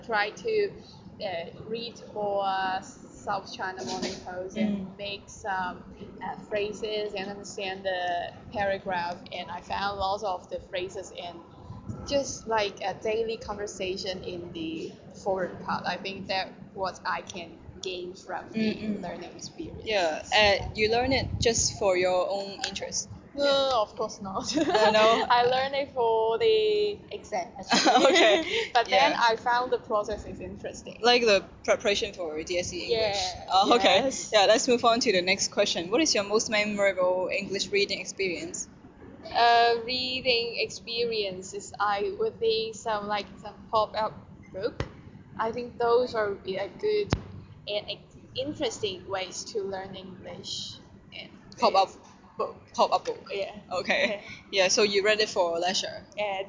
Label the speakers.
Speaker 1: try to read for South China Morning Post and make some phrases and understand the paragraph. And I found lots of the phrases in just like a daily conversation in the foreign part. I think that what I can gain from the learning experience.
Speaker 2: Yeah, you learn it just for your own interest.
Speaker 1: No, of course not.
Speaker 2: No?
Speaker 1: I learned it for the exam. Actually.
Speaker 2: Okay,
Speaker 1: But then
Speaker 2: yeah.
Speaker 1: I found the process is interesting.
Speaker 2: Like the preparation for DSE English.
Speaker 1: Yeah,
Speaker 2: Oh, okay.
Speaker 1: yes.
Speaker 2: Yeah, let's move on to the next question. What is your most memorable English reading experience?
Speaker 1: Reading experiences, I would think some pop-up book. I think those are a good and interesting ways to learn English. And
Speaker 2: Pop up
Speaker 1: book.
Speaker 2: pop up book.
Speaker 1: Yeah.
Speaker 2: Okay. Yeah, so you read it for leisure.